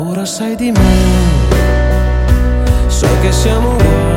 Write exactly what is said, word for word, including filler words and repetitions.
Ora sai di me, so che siamo uguali.